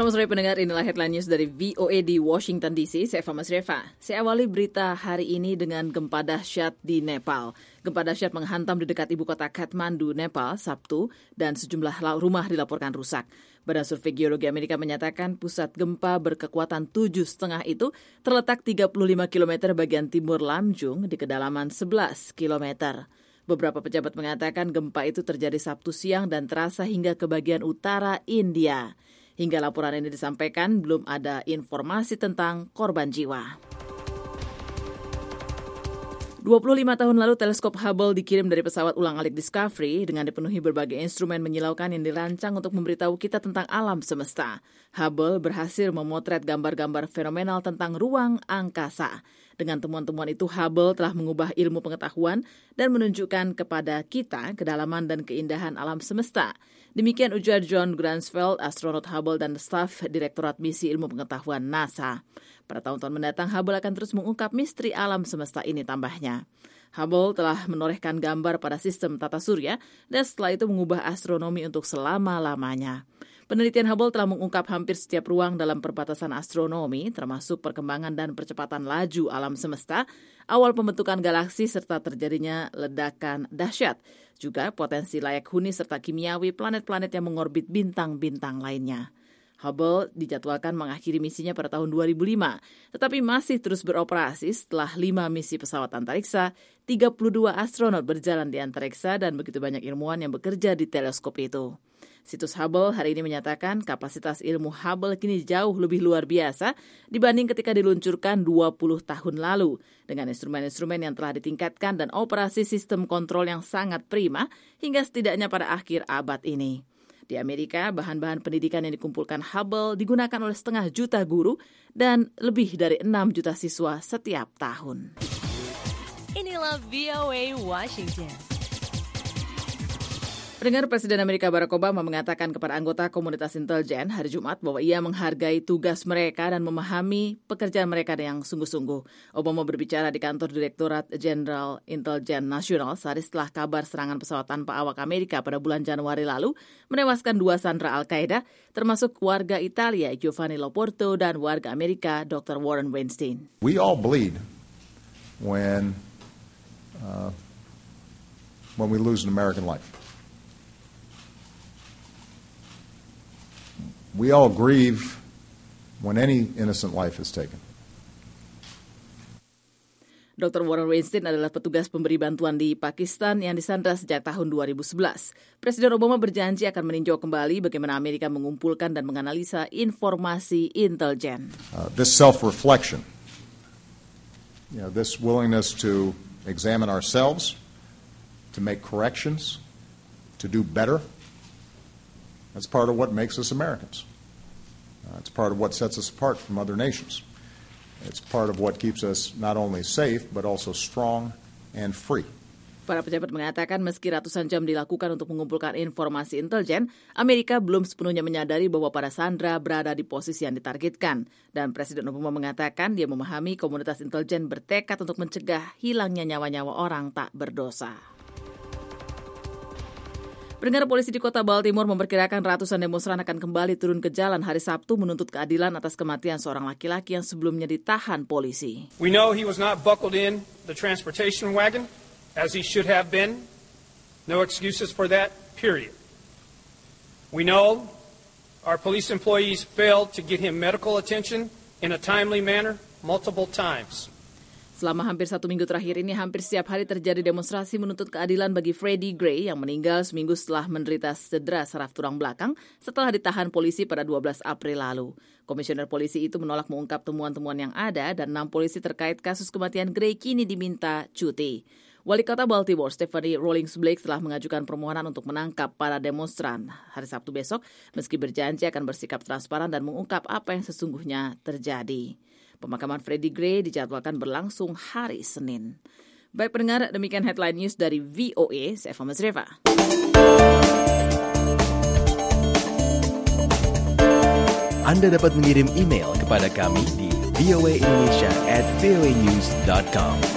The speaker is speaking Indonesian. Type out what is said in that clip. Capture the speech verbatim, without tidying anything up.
Selamat sore pendengar, inilah headline news dari V O A di Washington D C. Saya Fama Sreva. Saya awali berita hari ini dengan gempa dahsyat di Nepal. Gempa dahsyat menghantam di dekat ibu kota Kathmandu, Nepal, Sabtu, dan sejumlah rumah dilaporkan rusak. Badan Survei Geologi Amerika menyatakan pusat gempa berkekuatan tujuh koma lima itu terletak tiga puluh lima kilometer bagian timur Lamjung di kedalaman sebelas kilometer. Beberapa pejabat mengatakan gempa itu terjadi Sabtu siang dan terasa hingga ke bagian utara India. Hingga laporan ini disampaikan, belum ada informasi tentang korban jiwa. dua puluh lima tahun lalu teleskop Hubble dikirim dari pesawat ulang-alik Discovery dengan dipenuhi berbagai instrumen menyilaukan yang dirancang untuk memberitahu kita tentang alam semesta. Hubble berhasil memotret gambar-gambar fenomenal tentang ruang angkasa. Dengan temuan-temuan itu, Hubble telah mengubah ilmu pengetahuan dan menunjukkan kepada kita kedalaman dan keindahan alam semesta. Demikian ujar John Grunsfeld, astronot Hubble dan staf Direktorat Misi Ilmu Pengetahuan NASA. Pada tahun-tahun mendatang, Hubble akan terus mengungkap misteri alam semesta ini, tambahnya. Hubble telah menorehkan gambar pada sistem tata surya dan setelah itu mengubah astronomi untuk selama-lamanya. Penelitian Hubble telah mengungkap hampir setiap ruang dalam perbatasan astronomi, termasuk perkembangan dan percepatan laju alam semesta, awal pembentukan galaksi serta terjadinya ledakan dahsyat, juga potensi layak huni serta kimiawi planet-planet yang mengorbit bintang-bintang lainnya. Hubble dijadwalkan mengakhiri misinya pada tahun dua ribu lima, tetapi masih terus beroperasi setelah lima misi pesawat antariksa, tiga puluh dua astronot berjalan di antariksa, dan begitu banyak ilmuwan yang bekerja di teleskop itu. Situs Hubble hari ini menyatakan kapasitas ilmu Hubble kini jauh lebih luar biasa dibanding ketika diluncurkan dua puluh tahun lalu, dengan instrumen-instrumen yang telah ditingkatkan dan operasi sistem kontrol yang sangat prima hingga setidaknya pada akhir abad ini. Di Amerika, bahan-bahan pendidikan yang dikumpulkan Hubble digunakan oleh setengah juta guru dan lebih dari enam juta siswa setiap tahun. Inilah V O A Washington. Pendengar, Presiden Amerika Barack Obama mengatakan kepada anggota komunitas intelijen hari Jumat bahwa ia menghargai tugas mereka dan memahami pekerjaan mereka yang sungguh-sungguh. Obama berbicara di kantor Direktorat Jenderal Intelijen Nasional sehari setelah kabar serangan pesawat tanpa awak Amerika pada bulan Januari lalu menewaskan dua sandera Al-Qaeda, termasuk warga Italia Giovanni Loporto dan warga Amerika Doktor Warren Weinstein. We all bleed when uh, when we lose an American life. We all grieve when any innocent life is taken. Doktor Warren Weinstein adalah petugas pemberi bantuan di Pakistan yang disandra sejak tahun dua ribu sebelas. Presiden Obama berjanji akan meninjau kembali bagaimana Amerika mengumpulkan dan menganalisa informasi intelijen. Uh, this self-reflection, you know, this willingness to examine ourselves, to make corrections, to do better, that's part of what makes us Americans. Uh, it's part of what sets us apart from other nations. It's part of what keeps us not only safe, but also strong and free. Para pejabat mengatakan meski ratusan jam dilakukan untuk mengumpulkan informasi intelijen, Amerika belum sepenuhnya menyadari bahwa para sandera berada di posisi yang ditargetkan. Dan Presiden Obama mengatakan dia memahami komunitas intelijen bertekad untuk mencegah hilangnya nyawa-nyawa orang tak berdosa. Pendengar, polisi di kota Baltimore memperkirakan ratusan demonstran akan kembali turun ke jalan hari Sabtu menuntut keadilan atas kematian seorang laki-laki yang sebelumnya ditahan polisi. We know he was not buckled in the transportation wagon as he should have been. No excuses for that, period. We know our police employees failed to get him medical attention in a timely manner multiple times. Selama hampir satu minggu terakhir ini, hampir setiap hari terjadi demonstrasi menuntut keadilan bagi Freddie Gray yang meninggal seminggu setelah menderita cedera saraf tulang belakang setelah ditahan polisi pada dua belas April lalu. Komisioner polisi itu menolak mengungkap temuan-temuan yang ada dan enam polisi terkait kasus kematian Gray kini diminta cuti. Wali Kota Baltimore, Stephanie Rawlings Blake, telah mengajukan permohonan untuk menangkap para demonstran hari Sabtu besok, meski berjanji akan bersikap transparan dan mengungkap apa yang sesungguhnya terjadi. Pemakaman Freddie Gray dijadwalkan berlangsung hari Senin. Baik pendengar, demikian headline news dari V O A. Saya Fama Sreva. Anda dapat mengirim email kepada kami di voaindonesia at voanews dot com.